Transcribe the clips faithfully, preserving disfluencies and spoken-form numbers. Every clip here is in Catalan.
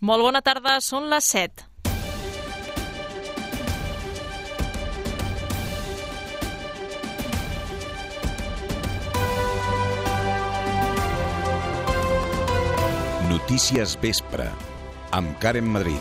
Molt bona tarda, són les set. Notícies Vespre, amb Karen Madrid.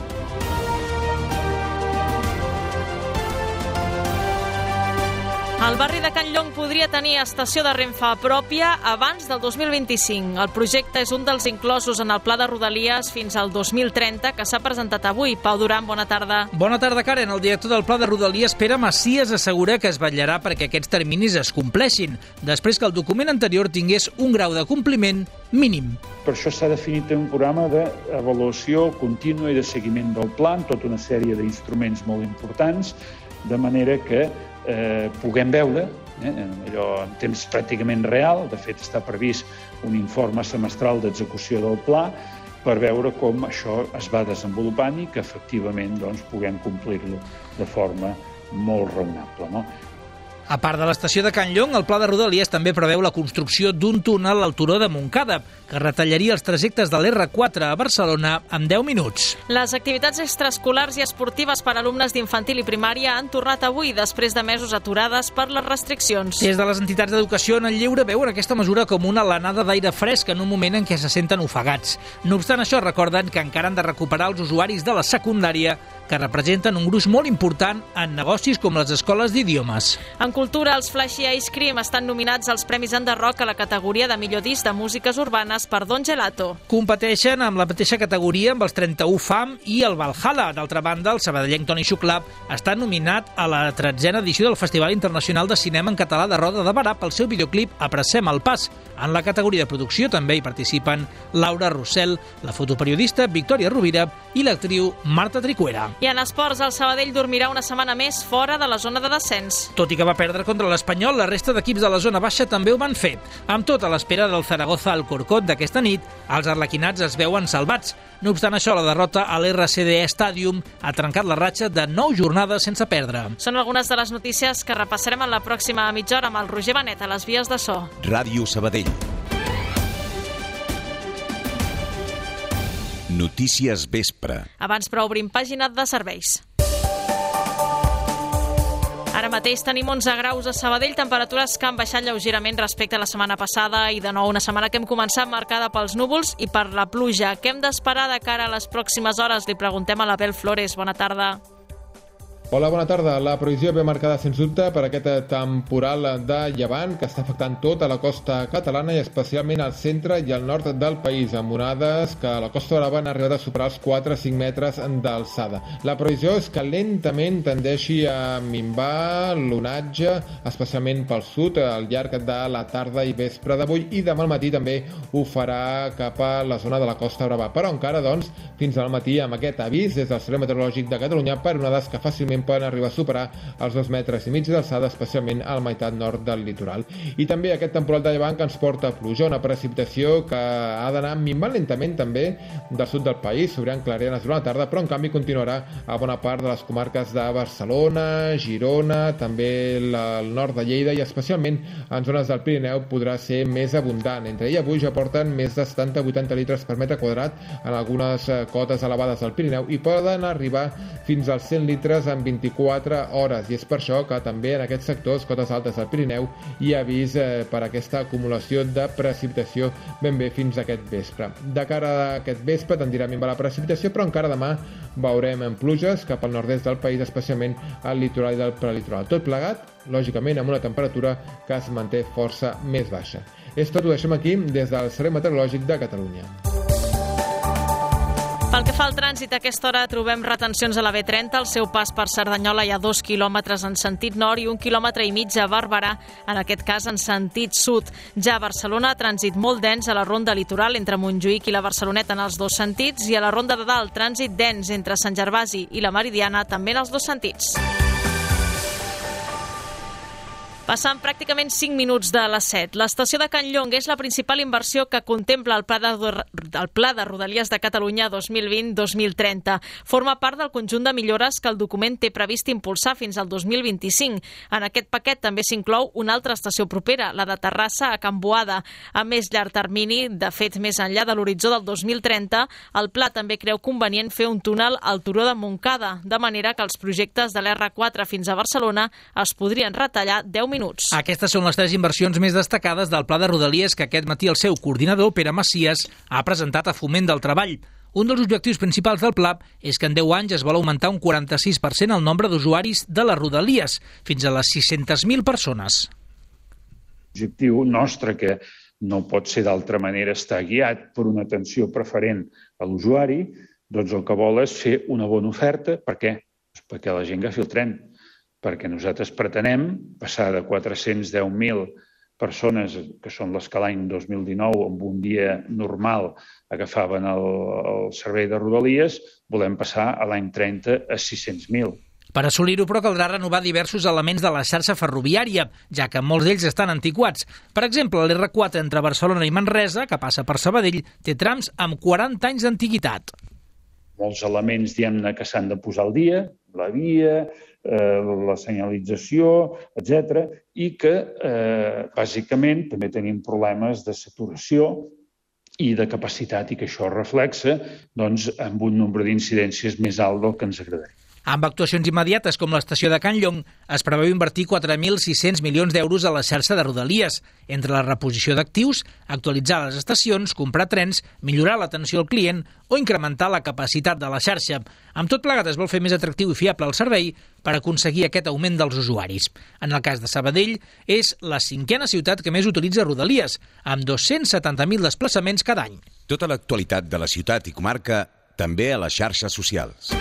El barri de Can Llong podria tenir estació de Renfe pròpia abans del dos mil vint-i-cinc. El projecte és un dels inclosos en el Pla de Rodalies fins al dos mil trenta, que s'ha presentat avui. Pau Duran, bona tarda. Bona tarda, Karen. El director del Pla de Rodalies, Pere Macias, assegura que es vetllarà perquè aquests terminis es compleixin, després que el document anterior tingués un grau de compliment mínim. Per això s'ha definit un programa d'avaluació contínua i de seguiment del pla, amb tota una sèrie d'instruments molt importants, de manera que eh, puguem veure, eh, allò en temps pràcticament real, de fet està previst un informe semestral d'execució del pla, per veure com això es va desenvolupant i que efectivament doncs, puguem complir-lo de forma molt raonable, no? A part de l'estació de Can Llong, el Pla de Rodalies també preveu la construcció d'un túnel al turó de Montcada, que retallaria els trajectes de l'erre quatre a Barcelona en deu minuts. Les activitats extraescolars i esportives per a alumnes d'infantil i primària han tornat avui, després de mesos aturades per les restriccions. Des de les entitats d'educació en el lleure veuen aquesta mesura com una alenada d'aire fresc en un moment en què se senten ofegats. No obstant això, recorden que encara han de recuperar els usuaris de la secundària, que representen un gruix molt important en negocis com les escoles d'idiomes. En cultura, els Flashy Ice Cream estan nominats als Premis Enderrock a la categoria de millor disc de músiques urbanes per Don Gelato. Competeixen amb la mateixa categoria amb els trenta-u Fam i el Valhalla. D'altra banda, el sabadellenc Toni Xuclà està nominat a la tretzena edició del Festival Internacional de Cinema en Català de Roda de Berà pel seu videoclip Apressem el pas. En la categoria de producció també hi participen Laura Rossell, la fotoperiodista Victòria Rovira i l'actriu Marta Tricuera. I en esports, el Sabadell dormirà una setmana més fora de la zona de descens. Tot i que va perdre contra l'Espanyol, la resta d'equips de la zona baixa també ho van fer. Amb tot, a l'espera del Zaragoza-Alcorcón d'aquesta nit, els arlequinats es veuen salvats. No obstant això, la derrota a l'erre ce de e Stadium ha trencat la ratxa de nou jornades sense perdre. Són algunes de les notícies que repassarem en la pròxima mitja hora amb el Roger Benet a les vies de so. Ràdio Sabadell. Notícies Vespre. Abans, però, obrim pàgina de serveis. Ara mateix tenim onze graus a Sabadell, temperatures que han baixat lleugerament respecte a la setmana passada i de nou una setmana que hem començat marcada pels núvols i per la pluja. Què hem d'esperar de cara a les pròximes hores? Li preguntem a l'Abel Flores. Bona tarda. Hola, bona tarda. La previsió ve marcada, sens dubte, per aquest temporal de llevant que està afectant tota la costa catalana i especialment al centre i al nord del país, amb onades que a la Costa Brava han arribat a superar els quatre a cinc metres d'alçada. La previsió és que lentament tendeixi a minvar l'onatge, especialment pel sud, al llarg de la tarda i vespre d'avui, i demà al matí també ho farà cap a la zona de la Costa Brava. Però encara, doncs, fins al matí amb aquest avís des del Servei Meteorològic de Catalunya per onades que fàcilment poden arribar a superar els dos metres i mig d'alçada, especialment a la meitat nord del litoral. I també aquest temporal de llevant que ens porta pluja, una precipitació que ha d'anar minvant lentament també del sud del país, s'obriran clarianes durant la tarda, però en canvi continuarà a bona part de les comarques de Barcelona, Girona, també el nord de Lleida i especialment en zones del Pirineu podrà ser més abundant. Entre ahir avui ja porten més de setanta a vuitanta litres per metre quadrat en algunes cotes elevades del Pirineu i poden arribar fins als cent litres en vint-i-quatre hores, i és per això que també en aquests sectors, cotes altes del Pirineu, hi ha avís eh, per aquesta acumulació de precipitació ben bé fins a aquest vespre. De cara a aquest vespre tendirà a minvar la precipitació, però encara demà veurem en pluges cap al nord-est del país, especialment al litoral i del prelitoral. Tot plegat, lògicament, amb una temperatura que es manté força més baixa. És tot, ho deixem aquí des del Servei Meteorològic de Catalunya. Pel que fa al trànsit, a aquesta hora trobem retencions a la be trenta. Al seu pas per Cerdanyola hi ha dos quilòmetres en sentit nord i un quilòmetre i mig a Barberà, en aquest cas en sentit sud. Ja a Barcelona, trànsit molt dens a la ronda litoral entre Montjuïc i la Barceloneta en els dos sentits, i a la ronda de dalt, trànsit dens entre Sant Gervasi i la Meridiana també en els dos sentits. Passant pràcticament cinc minuts de les set. L'estació de Can Llong és la principal inversió que contempla el Pla de, el Pla de Rodalies de Catalunya dos mil vint a dos mil trenta. Forma part del conjunt de millores que el document té previst impulsar fins al dos mil vint-i-cinc. En aquest paquet també s'inclou una altra estació propera, la de Terrassa a Can Boada. A més llarg termini, de fet més enllà de l'horitzó del dos mil trenta, el Pla també creu convenient fer un túnel al turó de Montcada, de manera que els projectes de l'erre quatre fins a Barcelona es podrien retallar deu minuts. Aquestes són les tres inversions més destacades del Pla de Rodalies que aquest matí el seu coordinador, Pere Macias, ha presentat a Foment del Treball. Un dels objectius principals del Pla és que en deu anys es vol augmentar un quaranta-sis per cent el nombre d'usuaris de les Rodalies, fins a les sis-centes mil persones. L'objectiu nostre, que no pot ser d'altra manera, està guiat per una atenció preferent a l'usuari, doncs el que vol és fer una bona oferta. Per què? Doncs perquè la gent agafi el tren. Perquè nosaltres pretenem passar de quatre-cents deu mil persones, que són les que l'any dos mil dinou, amb un dia normal, agafaven el, el servei de Rodalies, volem passar a l'any trenta a sis-cents mil. Per assolir-ho, però, caldrà renovar diversos elements de la xarxa ferroviària, ja que molts d'ells estan antiquats. Per exemple, l'erre quatre entre Barcelona i Manresa, que passa per Sabadell, té trams amb quaranta anys d'antiguitat. Molts elements, diguem-ne, que s'han de posar al dia, la via, eh, la senyalització, etcètera, i que, eh, bàsicament, també tenim problemes de saturació i de capacitat, i que això reflexa doncs, amb un nombre d'incidències més alt del que ens agradaria. Amb actuacions immediates com l'estació de Can Llong, es preveu invertir quatre mil sis-cents milions d'euros a la xarxa de Rodalies, entre la reposició d'actius, actualitzar les estacions, comprar trens, millorar l'atenció al client o incrementar la capacitat de la xarxa. Amb tot plegat es vol fer més atractiu i fiable el servei per aconseguir aquest augment dels usuaris. En el cas de Sabadell, és la cinquena ciutat que més utilitza Rodalies, amb dos-cents setanta mil desplaçaments cada any. Tota l'actualitat de la ciutat i comarca també a les xarxes socials.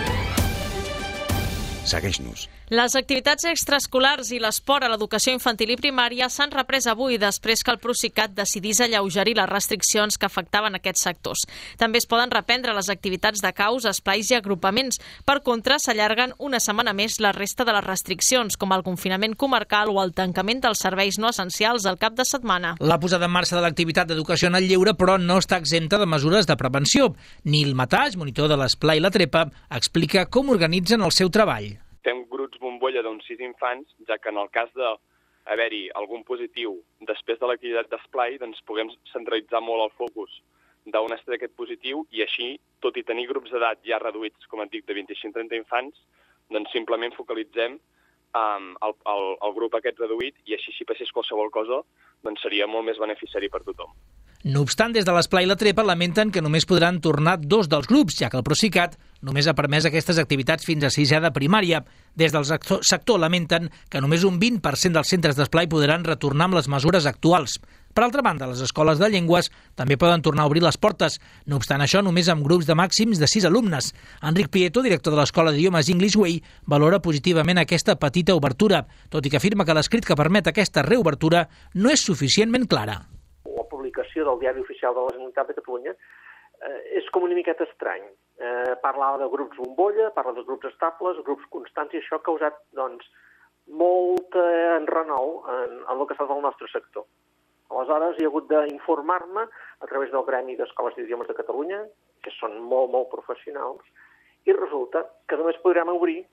Segueix-nos. Les activitats extraescolars i l'esport a l'educació infantil i primària s'han reprès avui després que el Procicat decidís alleugerir les restriccions que afectaven aquests sectors. També es poden reprendre les activitats de caus, esplais i agrupaments. Per contra, s'allarguen una setmana més la resta de les restriccions, com el confinament comarcal o el tancament dels serveis no essencials al cap de setmana. La posada en marxa de l'activitat d'educació en el lleure, però, no està exempta de mesures de prevenció. Nil Mataix, monitor de l'Esplai i la Trepa, explica com organitzen el seu treball. Fem grups bombolla d'uns sis infants, ja que en el cas d'haver-hi algun positiu després de l'activitat d'esplai, doncs puguem centralitzar molt el focus d'on està aquest positiu i així, tot i tenir grups d'edat ja reduïts, com et dic, de vint-i-cinc a trenta infants, doncs simplement focalitzem um, el, el, el grup aquest reduït i així, si passés qualsevol cosa, doncs seria molt més beneficiari per tothom. No obstant, des de l'Esplai i la Trepa lamenten que només podran tornar dos dels grups, ja que el Procicat només ha permès aquestes activitats fins a sisè de primària. Des del sector lamenten que només un vint per cent dels centres d'esplai podran retornar amb les mesures actuals. Per altra banda, les escoles de llengües també poden tornar a obrir les portes, no obstant això només amb grups de màxims de sis alumnes. Enric Prieto, director de l'Escola d'Idiomes English Way, valora positivament aquesta petita obertura, tot i que afirma que l'escrit que permet aquesta reobertura no és suficientment clara. La publicació del Diari Oficial de la Generalitat de Catalunya eh, és com una miqueta estrany. Eh, parla de grups bombolla, parla de grups estables, grups constants, i això ha causat doncs, molt enrenou en, en el que ha estat el nostre sector. Aleshores, he hagut d'informar-me a través del Gremi d'Escoles d'Idiomes de Catalunya, que són molt, molt professionals, i resulta que només podrem obrir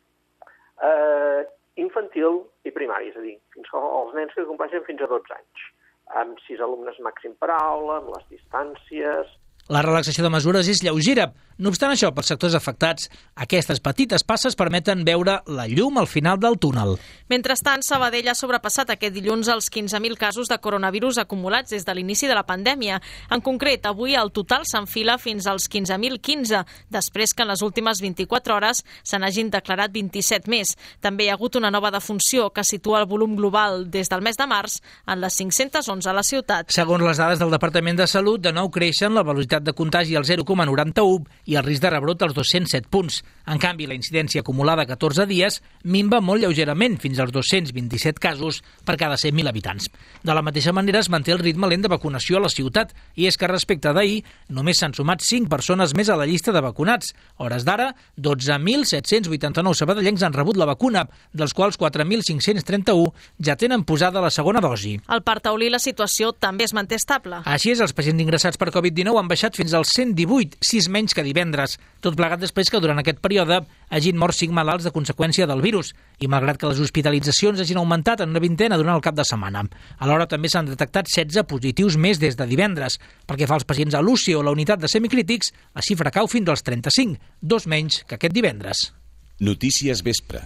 eh, infantil i primari, és a dir, fins als nens que compleixen fins a dotze anys, amb sis alumnes màxim per aula, amb les distàncies. La relaxació de mesures és lleugera. No obstant això, pels sectors afectats, aquestes petites passes permeten veure la llum al final del túnel. Mentrestant, Sabadell ha sobrepassat aquest dilluns els quinze mil casos de coronavirus acumulats des de l'inici de la pandèmia. En concret, avui el total s'enfila fins als quinze mil quinze, després que en les últimes vint-i-quatre hores se n'hagin declarat vint-i-set més. També hi ha hagut una nova defunció que situa el volum global des del mes de març en les cinc-cents onze a la ciutat. Segons les dades del Departament de Salut, de nou creixen la velocitat de contagi al zero coma noranta-u i el risc de rebrot als dos-cents set punts. En canvi, la incidència acumulada a catorze dies minva molt lleugerament, fins als dos-cents vint-i-set casos per cada cent mil habitants. De la mateixa manera, es manté el ritme lent de vacunació a la ciutat, i és que respecte d'ahir només s'han sumat cinc persones més a la llista de vacunats. A hores d'ara, dotze mil set-cents vuitanta-nou sabadellencs han rebut la vacuna, dels quals quatre mil cinc-cents trenta-u ja tenen posada la segona dosi. Al Parc Taulí la situació també es manté estable. Així és, els pacients ingressats per covid dinou han baixat fins als cent divuit, sis menys que divendres. Tot plegat després que durant aquest període hagin mort cinc malalts de conseqüència del virus, i malgrat que les hospitalitzacions hagin augmentat en una vintena durant el cap de setmana. Alhora també s'han detectat setze positius més des de divendres. Pel que fa als pacients a l'U C I o la unitat de semicrítics, la xifra cau fins als trenta-cinc, dos menys que aquest divendres. Notícies vespre.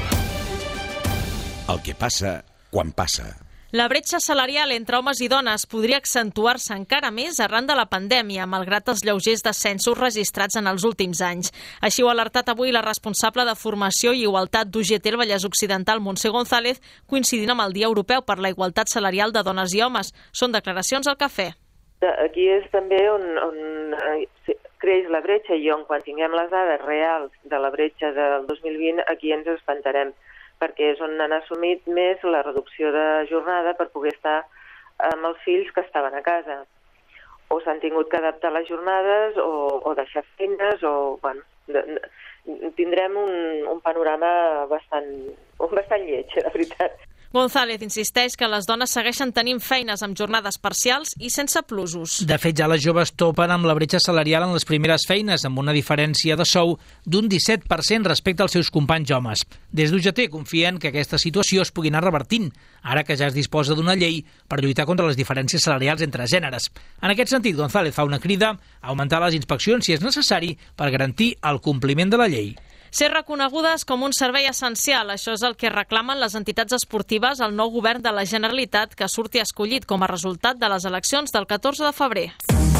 El que passa quan passa. La bretxa salarial entre homes i dones podria accentuar-se encara més arran de la pandèmia, malgrat els lleugers descensos registrats en els últims anys. Així ho ha alertat avui la responsable de Formació i Igualtat d'U G T al Vallès Occidental, Montse González, coincidint amb el Dia Europeu per la Igualtat Salarial de Dones i Homes. Són declaracions al Cafè. Aquí és també on, on creix la bretxa, i on quan tinguem les dades reals de la bretxa del dos mil vint, aquí ens espantarem, perquè és on han assumit més la reducció de jornada per poder estar amb els fills que estaven a casa. O s'han tingut que adaptar les jornades, o, o deixar feines, o, bueno, de, de, tindrem un, un panorama bastant, bastant lleig, la veritat. González insisteix que les dones segueixen tenint feines amb jornades parcials i sense plusos. De fet, ja les joves topen amb la bretxa salarial en les primeres feines, amb una diferència de sou d'un disset per cent respecte als seus companys homes. Des d'U G T confien que aquesta situació es pugui anar revertint, ara que ja es disposa d'una llei per lluitar contra les diferències salarials entre gèneres. En aquest sentit, González fa una crida a augmentar les inspeccions si és necessari per garantir el compliment de la llei. Ser reconegudes com un servei essencial, això és el que reclamen les entitats esportives al nou govern de la Generalitat que surti escollit com a resultat de les eleccions del catorze de febrer.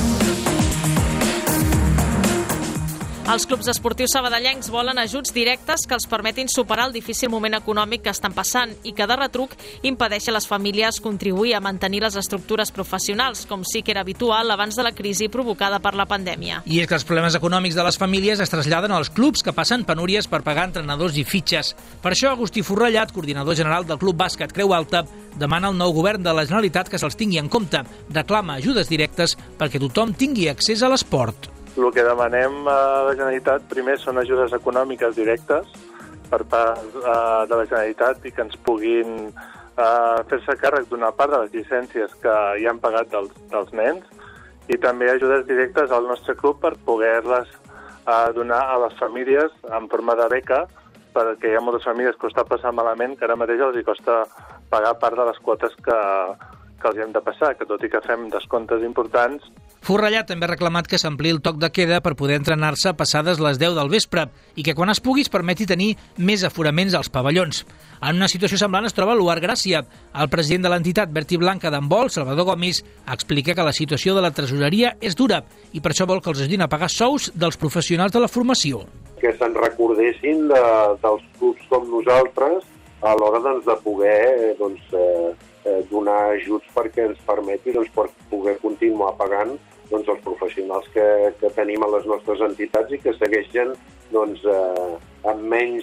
Els clubs esportius sabadellencs volen ajuts directes que els permetin superar el difícil moment econòmic que estan passant i que de retruc impedeix a les famílies contribuir a mantenir les estructures professionals, com sí que era habitual abans de la crisi provocada per la pandèmia. I és que els problemes econòmics de les famílies es traslladen als clubs, que passen penúries per pagar entrenadors i fitxes. Per això, Agustí Forrellat, coordinador general del Club Bàsquet Creu Alta, demana al nou govern de la Generalitat que se'ls tingui en compte. Reclama ajudes directes perquè tothom tingui accés a l'esport. El que demanem a la Generalitat primer són ajudes econòmiques directes per part uh, de la Generalitat i que ens puguin uh, fer-se càrrec d'una part de les llicències que hi han pagat dels, dels nens, i també ajudes directes al nostre club per poder-les uh, donar a les famílies en forma de beca, perquè hi ha moltes famílies que ho està passant malament, que ara mateix els hi costa pagar part de les quotes que, que els hem de passar, que tot i que fem descomptes importants. Forrellat també ha reclamat que s'ampliï el toc de queda per poder entrenar-se passades les deu del vespre i que quan es pugui es permeti tenir més aforaments als pavellons. En una situació semblant es troba l'U A R Gràcia. El president de l'entitat Verd i Blanca d'handbol, Salvador Gomis, explica que la situació de la tresoreria és dura i per això vol que els ajudin a pagar sous dels professionals de la formació. Que se'n recordessin de, dels clubs com nosaltres a l'hora doncs, de poder doncs, eh, eh, donar ajuts perquè ens permeti doncs, per poder continuar pagant doncs, els professionals que, que tenim a les nostres entitats i que segueixen doncs, eh, amb, menys,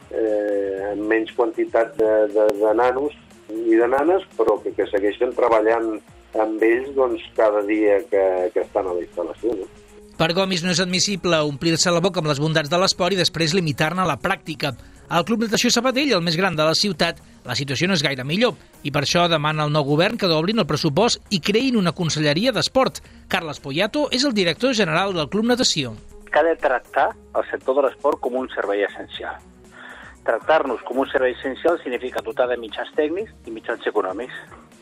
eh, amb menys quantitat de, de, de nanos i de nanes, però que, que segueixen treballant amb ells doncs, cada dia que, que estan a la instal·lació. No? Per Gomis no és admissible omplir-se la boca amb les bondats de l'esport i després limitar-ne la pràctica. Al Club Natació Sabadell, el més gran de la ciutat, la situació no és gaire millor i per això demana al nou govern que dobrin el pressupost i creïn una conselleria d'esport. Carles Poyato és el director general del Club Natació. Que ha de tractar el sector de l'esport com un servei essencial. Tractar-nos com un servei essencial significa dotar de mitjans tècnics i mitjans econòmics.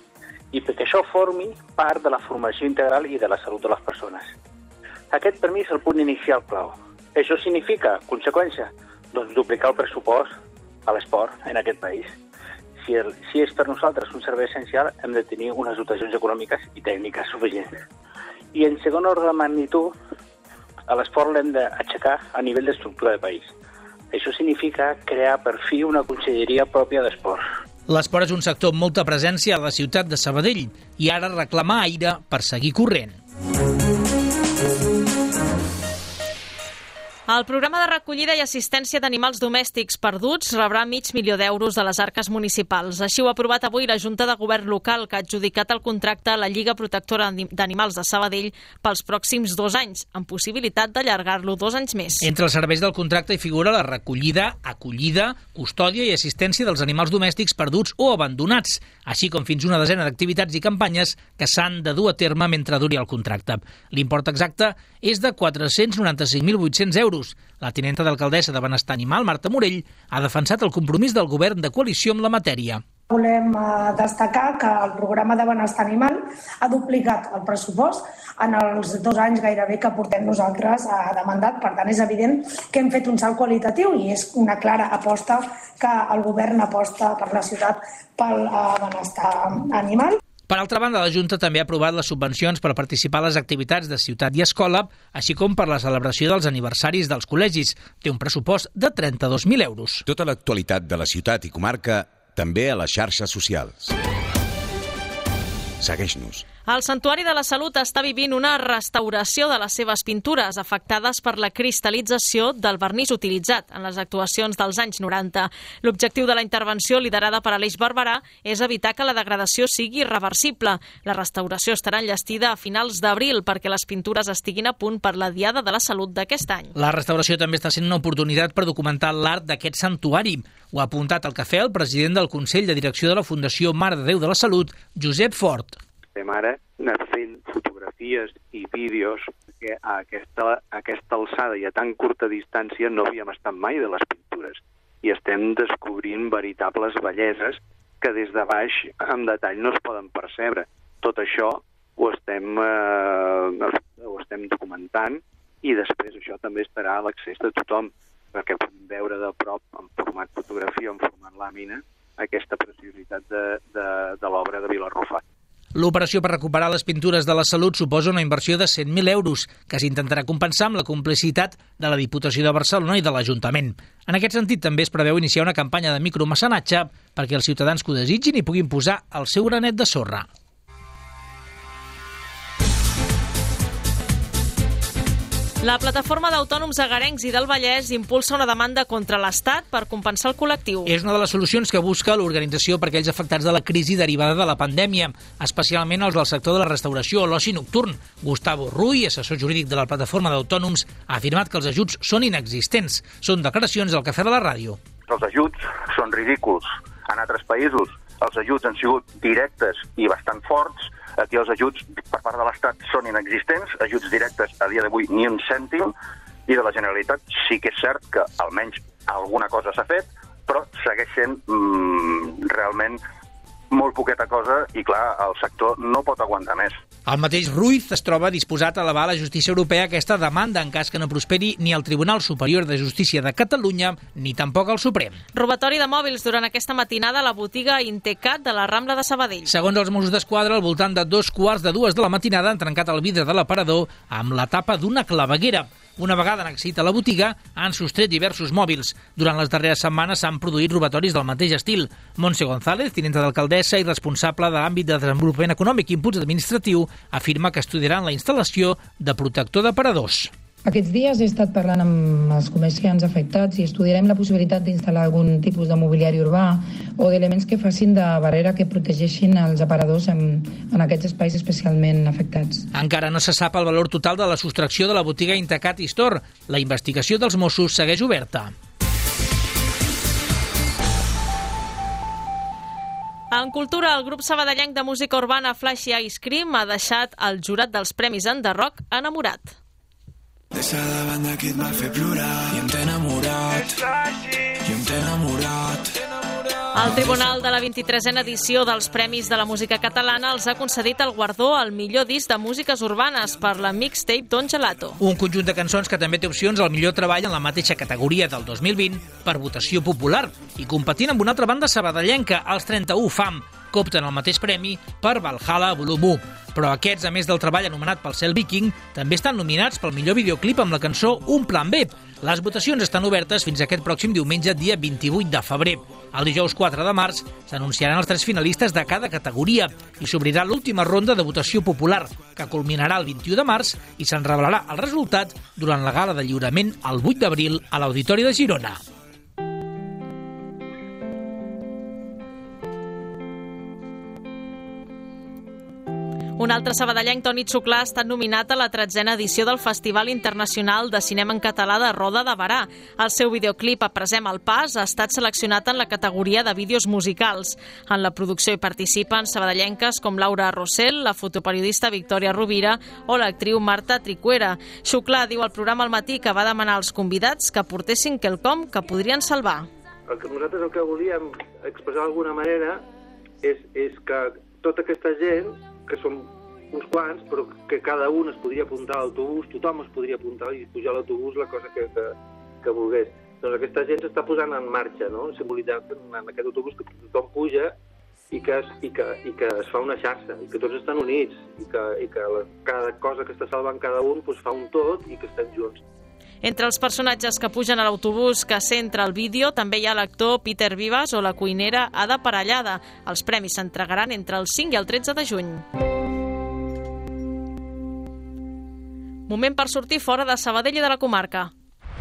I perquè això formi part de la formació integral i de la salut de les persones. Aquest per mi és el punt inicial clau. Això significa, conseqüència, doncs duplicar el pressupost a l'esport en aquest país. Si, el, si és per nosaltres un servei essencial, hem de tenir unes dotacions econòmiques i tècniques suficients. I en segon ordre de magnitud, a l'esport l'hem d'aixecar a nivell d'estructura de país. Això significa crear per fi una conselleria pròpia d'esport. L'esport és un sector amb molta presència a la ciutat de Sabadell i ara reclamar aire per seguir corrent. El programa de recollida i assistència d'animals domèstics perduts rebrà mig milió d'euros de les arques municipals. Així ho ha aprovat avui la Junta de Govern local, que ha adjudicat el contracte a la Lliga Protectora d'Animals de Sabadell pels pròxims dos anys, amb possibilitat d'allargar-lo dos anys més. Entre els serveis del contracte hi figura la recollida, acollida, custòdia i assistència dels animals domèstics perduts o abandonats, així com fins una desena d'activitats i campanyes que s'han de dur a terme mentre duri el contracte. L'import exacte és de quatre-cents noranta-cinc mil vuit-cents euros. La tinenta d'alcaldessa de Benestar Animal, Marta Morell, ha defensat el compromís del govern de coalició amb la matèria. Volem destacar que el programa de Benestar Animal ha duplicat el pressupost en els dos anys gairebé que portem nosaltres de mandat. Per tant, és evident que hem fet un salt qualitatiu i és una clara aposta que el govern aposta per la ciutat pel benestar animal. Per altra banda, la Junta també ha aprovat les subvencions per participar a les activitats de ciutat i escola, així com per la celebració dels aniversaris dels col·legis. Té un pressupost de trenta-dos mil euros. Tota l'actualitat de la ciutat i comarca també a les xarxes socials. Segueix-nos. El Santuari de la Salut està vivint una restauració de les seves pintures afectades per la cristal·lització del vernís utilitzat en les actuacions dels anys noranta. L'objectiu de la intervenció, liderada per Aleix Barberà, és evitar que la degradació sigui irreversible. La restauració estarà enllestida a finals d'abril perquè les pintures estiguin a punt per la Diada de la Salut d'aquest any. La restauració també està sent una oportunitat per documentar l'art d'aquest santuari. Ho ha apuntat al cafè el president del Consell de Direcció de la Fundació Mare de Déu de la Salut, Josep Fort. Estem ara fent fotografies i vídeos que a aquesta, a aquesta alçada i a tan curta distància no havíem estat mai de les pintures. I estem descobrint veritables belleses que des de baix en detall no es poden percebre. Tot això ho estem, eh, ho estem documentant i després això també estarà a l'accés de tothom perquè podem veure de prop en format fotografia, en format làmina, aquesta preciositat de, de, de l'obra de Vilarrufat. L'operació per recuperar les pintures de la Salut suposa una inversió de cent mil euros, que s'intentarà compensar amb la complicitat de la Diputació de Barcelona i de l'Ajuntament. En aquest sentit, també es preveu iniciar una campanya de micromecenatge perquè els ciutadans que ho desitgin hi puguin posar el seu granet de sorra. La plataforma d'autònoms agarencs i del Vallès impulsa una demanda contra l'Estat per compensar el col·lectiu. És una de les solucions que busca l'organització per aquells afectats de la crisi derivada de la pandèmia, especialment els del sector de la restauració o l'oci nocturn. Gustavo Ruy, assessor jurídic de la plataforma d'autònoms, ha afirmat que els ajuts són inexistents. Són declaracions al Cafè de la Ràdio. Els ajuts són ridículs. En altres països els ajuts han sigut directes i bastant forts. Aquí els ajuts per part de l'Estat són inexistents, ajuts directes a dia d'avui ni un cèntim, i de la Generalitat sí que és cert que almenys alguna cosa s'ha fet, però segueix sent mmm, realment molt poqueta cosa i, clar, el sector no pot aguantar més. El mateix Ruiz es troba disposat a elevar a la justícia europea aquesta demanda en cas que no prosperi ni el Tribunal Superior de Justícia de Catalunya ni tampoc el Suprem. Robatori de mòbils durant aquesta matinada a la botiga Intecat de la Rambla de Sabadell. Segons els Mossos d'Esquadra, al voltant de dos quarts de dues de la matinada han trencat el vidre de l'aparador amb la tapa d'una claveguera. Una vegada han accedit a la botiga, han sostret diversos mòbils. Durant les darreres setmanes s'han produït robatoris del mateix estil. Montse González, tinenta d'alcaldessa i responsable de l'àmbit de desenvolupament econòmic i impuls administratiu, afirma que estudiaran la instal·lació de protector d'aparadors. Aquests dies he estat parlant amb els comerciants afectats i estudiarem la possibilitat d'instal·lar algun tipus de mobiliari urbà o d'elements que facin de barrera que protegeixin els aparadors en, en aquests espais especialment afectats. Encara no se sap el valor total de la sostracció de la botiga Intecat Store. La investigació dels Mossos segueix oberta. En cultura, el grup sabadellenc de música urbana Flashy Ice Cream ha deixat el jurat dels Premis Enderrock enamorat. Deixa de banda qui et va fer plorar i em t'he enamorat, i em t'he enamorat. El Tribunal de la vint-i-tresena edició dels Premis de la Música Catalana els ha concedit el guardó al millor disc de músiques urbanes per la mixtape Don Gelato. Un conjunt de cançons que també té opcions al millor treball en la mateixa categoria del dos mil vint per votació popular i competint amb una altra banda sabadellenca, els trenta-u Fam. que opten al mateix premi per Valhalla Volum u. Però aquests, a més del treball anomenat pel Cel Viking, també estan nominats pel millor videoclip amb la cançó Un Plan B. Les votacions estan obertes fins aquest pròxim diumenge, dia vint-i-vuit de febrer. El dijous quatre de març s'anunciaran els tres finalistes de cada categoria i s'obrirà l'última ronda de votació popular, que culminarà el vint-i-u de març i se'n revelarà el resultat durant la gala de lliurament el vuit d'abril a l'Auditori de Girona. Un altre sabadellenc, Toni Xuclà, ha estat nominat a la tretzena edició del Festival Internacional de Cinema en Català de Roda de Berà. El seu videoclip Apresem el pas ha estat seleccionat en la categoria de vídeos musicals. En la producció hi participen sabadellenques com Laura Rossell, la fotoperiodista Victòria Rovira o l'actriu Marta Tricuera. Xuclà diu al programa al matí que va demanar als convidats que portessin quelcom que podrien salvar. El que nosaltres el que volíem expressar d'alguna manera és, és que tota aquesta gent, que som uns quants, però que cada un es podria apuntar a l'autobús, tothom es podria apuntar i pujar a l'autobús la cosa que, que, que volgués. Doncs aquesta gent s'està posant en marxa, no? Simbolitzant en aquest autobús que tothom puja i que, es, i, que, i que es fa una xarxa, i que tots estan units, i que, i que la, cada cosa que està salvant cada un doncs fa un tot i que estem junts. Entre els personatges que pugen a l'autobús que centra el vídeo també hi ha l'actor Peter Vivas o la cuinera Ada Parellada. Els premis s'entregaran entre el cinc i el tretze de juny. Moment per sortir fora de Sabadell i de la comarca.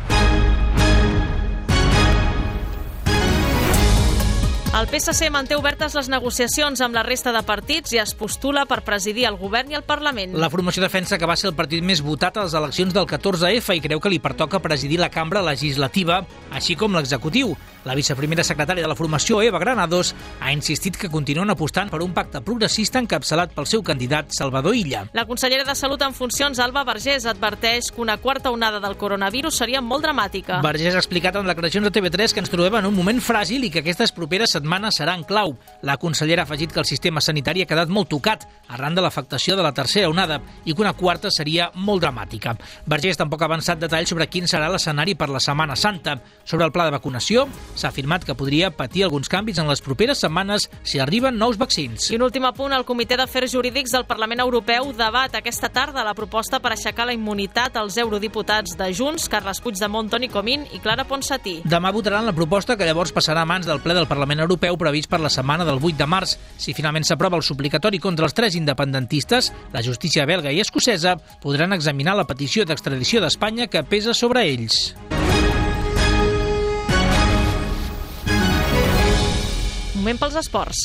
El P S C manté obertes les negociacions amb la resta de partits i es postula per presidir el govern i el Parlament. La formació defensa que va ser el partit més votat a les eleccions del catorze efa i creu que li pertoca presidir la cambra legislativa, així com l'executiu. La viceprimera secretària de la formació, Eva Granados, ha insistit que continuen apostant per un pacte progressista encapçalat pel seu candidat Salvador Illa. La consellera de Salut en funcions, Alba Vergés, adverteix que una quarta onada del coronavirus seria molt dramàtica. Vergés ha explicat en declaracions de T V tres que ens trobem en un moment fràgil i que aquestes properes setmanes seran clau. La consellera ha afegit que el sistema sanitari ha quedat molt tocat arran de l'afectació de la tercera onada i que una quarta seria molt dramàtica. Vergés tampoc ha avançat detalls sobre quin serà l'escenari per la Setmana Santa. Sobre el pla de vacunació, s'ha afirmat que podria patir alguns canvis en les properes setmanes si arriben nous vaccins. I un últim apunt, el Comitè d'Afers Jurídics del Parlament Europeu debat aquesta tarda la proposta per aixecar la immunitat als eurodiputats de Junts, Carles Puigdemont, Toni Comín i Clara Ponsatí. Demà votaran la proposta que llavors passarà a mans del ple del Parlament Europeu previst per la setmana del vuit de març. Si finalment s'aprova el suplicatori contra els tres independentistes, la justícia belga i escocesa podran examinar la petició d'extradició d'Espanya que pesa sobre ells. Moment pels esports.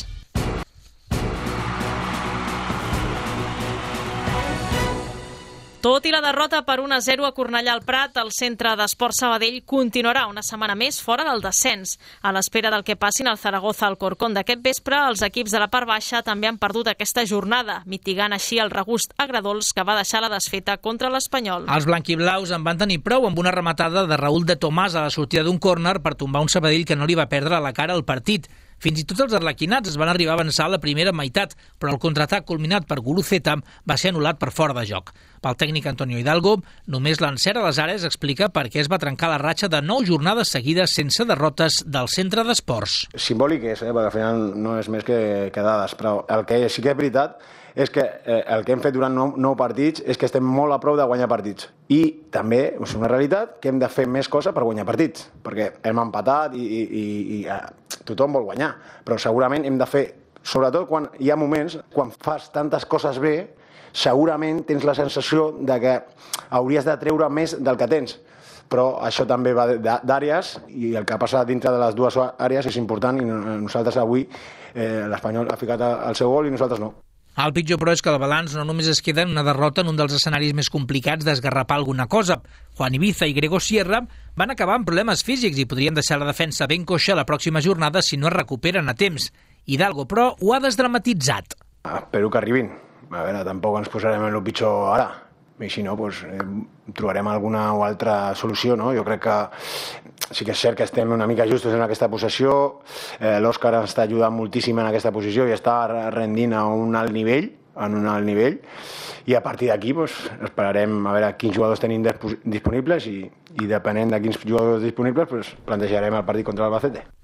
Tot i la derrota per un a zero a Cornellà al Prat, el Centre d'Esport Sabadell continuarà una setmana més fora del descens. A l'espera del que passin al Zaragoza al Corcón d'aquest vespre, els equips de la part baixa també han perdut aquesta jornada, mitigant així el regust agredolç que va deixar la desfeta contra l'Espanyol. Els blanquiblaus en van tenir prou amb una rematada de Raúl de Tomàs a la sortida d'un córner per tombar un Sabadell que no li va perdre la cara al partit. Fins i tot els arlequinats es van arribar a avançar a la primera meitat, però el contraatac culminat per Guruceta va ser anul·lat per fora de joc. Pel tècnic Antonio Hidalgo, només l'encert a les àrees explica per què es va trencar la ratxa de nou jornades seguides sense derrotes del centre d'esports. Simbòlic és, eh? Perquè al final no és més que, que dades, però el que sí que és veritat és que eh, el que hem fet durant nou, nou partits és que estem molt a prou de guanyar partits. I també és una realitat que hem de fer més coses per guanyar partits, perquè hem empatat i, i, i, i eh, tothom vol guanyar, però segurament hem de fer, sobretot quan hi ha moments, quan fas tantes coses bé, segurament tens la sensació de que hauries de treure més del que tens. Però això també va d'àrees i el que passa dintre de les dues àrees és important i nosaltres avui eh, l'Espanyol ha ficat el seu gol i nosaltres no. El pitjor, però, és que el balanç no només es queda en una derrota en un dels escenaris més complicats d'esgarrapar alguna cosa. Juan Ibiza i Grego Sierra van acabar amb problemes físics i podrien deixar la defensa ben coixa la pròxima jornada si no es recuperen a temps. Hidalgo, però, ho ha desdramatitzat. Espero que arribin. A veure, tampoc ens posarem en el pitjor ara. I si no, doncs, eh, trobarem alguna o altra solució, no? Jo crec que sí que és cert que estem una mica justos en aquesta possessió, eh, l'Òscar ens està ajudant moltíssim en aquesta posició i està rendint a un alt nivell, en un alt nivell, i a partir d'aquí doncs, esperarem a veure quins jugadors tenim disponibles i, i depenent de quins jugadors disponibles doncs, plantejarem el partit contra l'Albacete.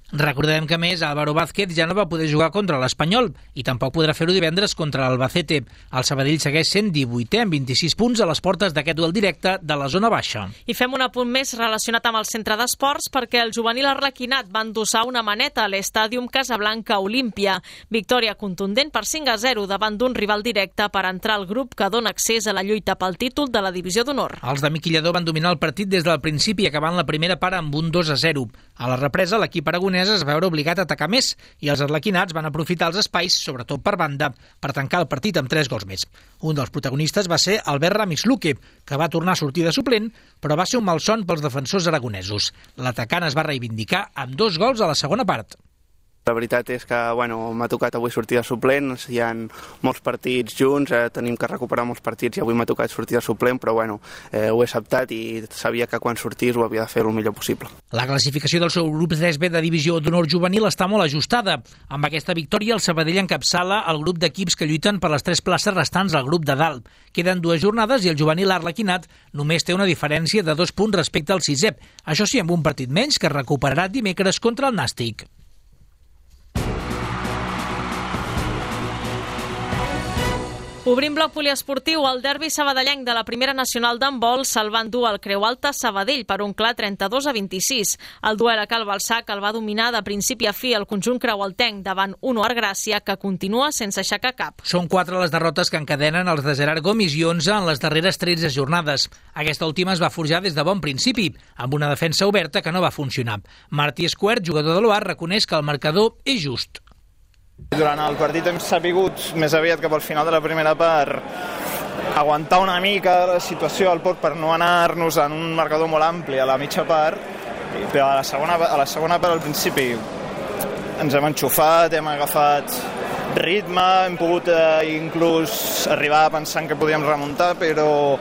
Recordem que, a més, Álvaro Vázquez ja no va poder jugar contra l'Espanyol i tampoc podrà fer-ho divendres contra l'Albacete. El Sabadell segueix sent divuitè amb vint-i-sis punts a les portes d'aquest duel directe de la zona baixa. I fem un apunt més relacionat amb el centre d'esports perquè el juvenil arlequinat va endossar una maneta a l'Estàdium Casablanca Olímpia. Victòria contundent per cinc a zero davant d'un rival directe per entrar al grup que dona accés a la lluita pel títol de la Divisió d'Honor. Els de Miquel Lledó van dominar el partit des del principi, acabant la primera part amb un dos a zero. A la represa, l'equip aragonès es va veure obligat a atacar més i els arlequinats van aprofitar els espais, sobretot per banda, per tancar el partit amb tres gols més. Un dels protagonistes va ser Albert Ramis-Luque, que va tornar a sortir de suplent, però va ser un malson pels defensors aragonesos. L'atacant es va reivindicar amb dos gols a la segona part. La veritat és que bueno, m'ha tocat avui sortir de suplent, hi ha molts partits junts, eh, tenim que recuperar molts partits i avui m'ha tocat sortir de suplent, però bueno, eh, ho he acceptat i sabia que quan sortís ho havia de fer el millor possible. La classificació del seu grup tres B de Divisió d'Honor Juvenil està molt ajustada. Amb aquesta victòria, el Sabadell encapçala el grup d'equips que lluiten per les tres places restants al grup de dalt. Queden dues jornades i el juvenil arlequinat només té una diferència de dos punts respecte al sisè. Això sí, amb un partit menys que recuperarà dimecres contra el Nàstic. Obrim bloc poliesportiu. El derbi sabadellenc de la primera nacional d'handbol se'l va endur al Creu Alta Sabadell per un clar trenta-dos a vint-i-sis. El duel a Cal Balsac el va dominar de principi a fi el conjunt creualtenc davant un Argràcia que continua sense aixecar cap. Són quatre les derrotes que encadenen els de Gerard Gomis i onze en les darreres tretze jornades. Aquesta última es va forjar des de bon principi, amb una defensa oberta que no va funcionar. Martí Esquert, jugador de l'O A, reconeix que el marcador és just. Durant el partit hem sabut més aviat cap al final de la primera part aguantar una mica la situació al port per no anar-nos en un marcador molt ampli a la mitja part, però a la segona, a la segona part al principi ens hem enxufat, hem agafat ritme, hem pogut eh, inclús arribar pensant que podíem remuntar, però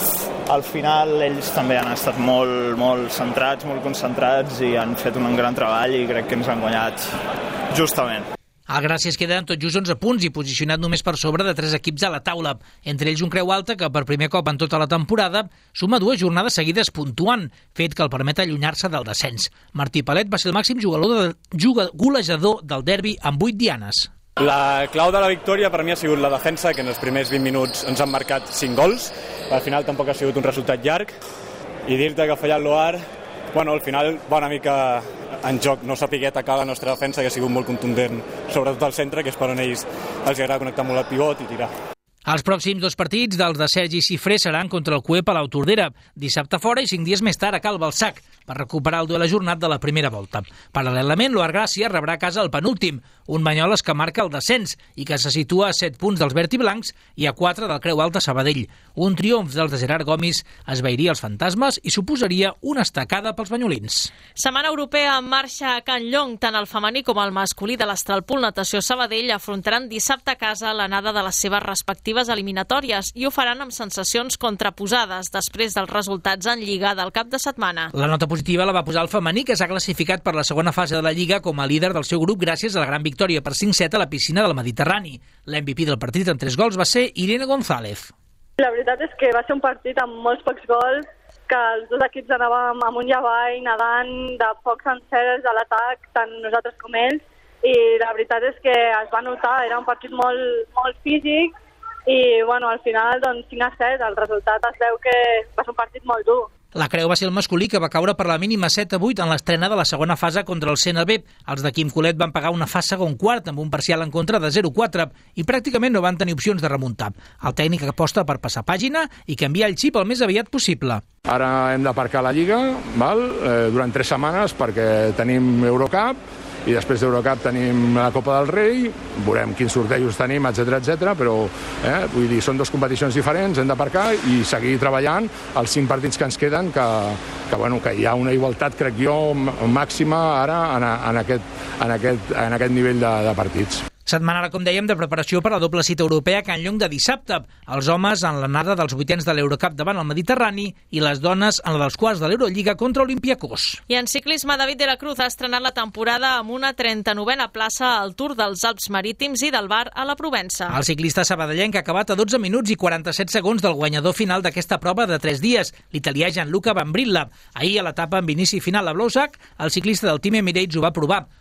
al final ells també han estat molt, molt centrats, molt concentrats i han fet un gran treball i crec que ens han guanyat justament. El Gràcia es queda en tot just onze punts i posicionat només per sobre de tres equips a la taula, entre ells un Creu Alta que per primer cop en tota la temporada suma dues jornades seguides puntuant, fet que el permet allunyar-se del descens. Martí Palet va ser el màxim jugador de, jugador, golejador del derbi amb vuit dianes. La clau de la victòria per mi ha sigut la defensa, que en els primers vint minuts ens han marcat cinc gols. Al final tampoc ha sigut un resultat llarg. I dir-te que ha fallat l'O A R, bueno, al final va una mica en joc no saber atacar la nostra defensa, que ha sigut molt contundent, sobretot al centre, que és per on ells els agrada connectar molt el pivot i tirar. Els pròxims dos partits dels de Sergi Cifré seran contra el C U E Palau Tordera, dissabte fora i cinc dies més tard a Cal Balsac, per recuperar el duel ajornat de la primera volta. Paral·lelament, l'O A Gràcia rebrà a casa el penúltim, un Banyoles que marca el descens i que se situa a set punts dels verd i blancs i a quatre del Creu Alta Sabadell. Un triomf dels de Gerard Gomis esvairia els fantasmes i suposaria una estacada pels banyolins. Setmana europea en marxa a Can Llong. Tant el femení com el masculí de l'Astralpool Natació Sabadell afrontaran dissabte a casa l'anada de les seves respectives eliminatòries i ho faran amb sensacions contraposades després dels resultats en Lliga del cap de setmana. La nota positiva la va posar el femení, que s'ha classificat per la segona fase de la Lliga com a líder del seu grup gràcies a la gran victòria per cinc set a la piscina del Mediterrani. L'M V P del partit amb tres gols va ser Irene González. La veritat és que va ser un partit amb molts pocs gols, que els dos equips anàvem amunt i avall, nedant de pocs encerts a l'atac, tant nosaltres com ells, i la veritat és que es va notar, era un partit molt, molt físic, i bueno, al final doncs, cinc a set, el resultat es veu que va ser un partit molt dur. La creu va ser el masculí, que va caure per la mínima set a vuit en l'estrena de la segona fase contra el C N B. Els de Quim Colet van pagar una fase segon quart amb un parcial en contra de zero a quatre i pràcticament no van tenir opcions de remuntar. El tècnic aposta per passar pàgina i canviar el xip el més aviat possible. Ara hem d'aparcar la Lliga val, eh, durant tres setmanes perquè tenim Eurocup i després d'Eurocup tenim la Copa del Rei, veurem quins sortejos tenim, etcètera, etcètera, però eh, vull dir, són dues competicions diferents, hem d'aparcar i seguir treballant els cinc partits que ens queden, que, que, bueno, que hi ha una igualtat, crec jo, màxima ara en, en, aquest, en, aquest, en aquest nivell de, de partits. Setmana, com dèiem, de preparació per a la doble cita europea a Can Llong de dissabte. Els homes en l'anada dels vuitens de l'Eurocup davant el Mediterrani i les dones en la dels quarts de l'Eurolliga contra Olympiacos. I en ciclisme, David de la Cruz ha estrenat la temporada amb una trenta-novena plaça al Tour dels Alps Marítims i del Var a la Provença. El ciclista sabadellenc ha acabat a dotze minuts i quaranta-set segons del guanyador final d'aquesta prova de tres dies, l'italià Gianluca Van Brilla. Ahir, a l'etapa amb inici final a Blausac, el ciclista del Team Emirates ho va provar.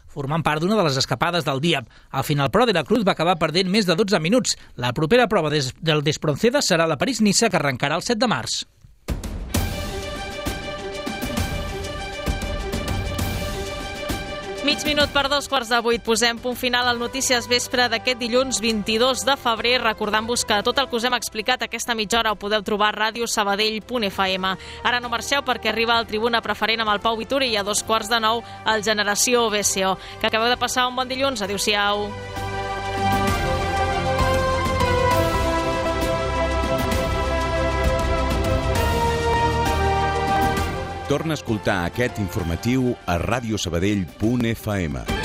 formant part d'una de les escapades del dia. Al final, però, De la Cruz va acabar perdent més de dotze minuts. La propera prova des, del Despronceda serà la París-Niça, que arrencarà el set de març. Mig minut per dos quarts de vuit. Posem punt final al Notícies Vespre d'aquest dilluns vint-i-dos de febrer, recordant-vos que tot el que us hem explicat aquesta mitja hora ho podeu trobar a ràdio sabadell punt f m. Ara no marxeu perquè arriba el Tribuna Preferent amb el Pau Vituri i a dos quarts de nou el Generació B C O. Que acabeu de passar un bon dilluns. Adéu-siau. Torna a escoltar aquest informatiu a ràdio sabadell punt f m.